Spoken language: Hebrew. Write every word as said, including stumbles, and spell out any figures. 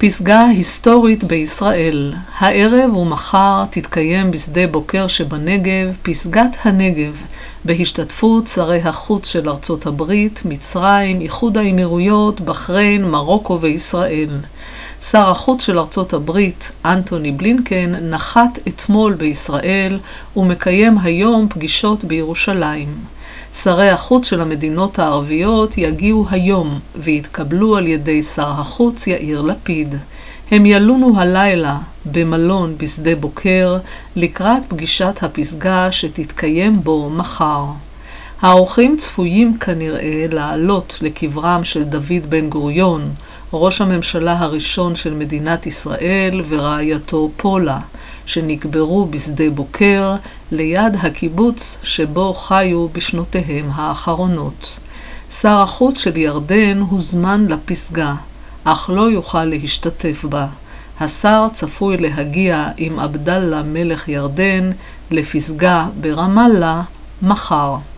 פסגה היסטורית בישראל. הערב ומחר תתקיים בשדה בוקר שבנגב פסגת הנגב, בהשתתפות שרי החוץ של ארצות הברית, מצרים, איחוד האמירויות, בחריין, מרוקו וישראל. שר החוץ של ארצות הברית, אנטוני בלינקן, נחת אתמול בישראל ומקיים היום פגישות בירושלים. שרי החוץ של המדינות הערביות יגיעו היום ויתקבלו על ידי שר החוץ יאיר לפיד. הם ילונו הלילה במלון בשדה בוקר לקראת פגישת הפסגה שתתקיים בו מחר. האורחים צפויים כנראה לעלות לקברם של דוד בן גוריון, ראש הממשלה הראשון של מדינת ישראל, ורעייתו פולה, שנקברו בשדה בוקר ליד הקיבוץ שבו חיו בשנותיהם האחרונות. שר החוץ של ירדן הוזמן לפסגה, אך לא יוכל להשתתף בה. השר צפוי להגיע עם עבדאללה מלך ירדן לפסגה ברמאללה מחר.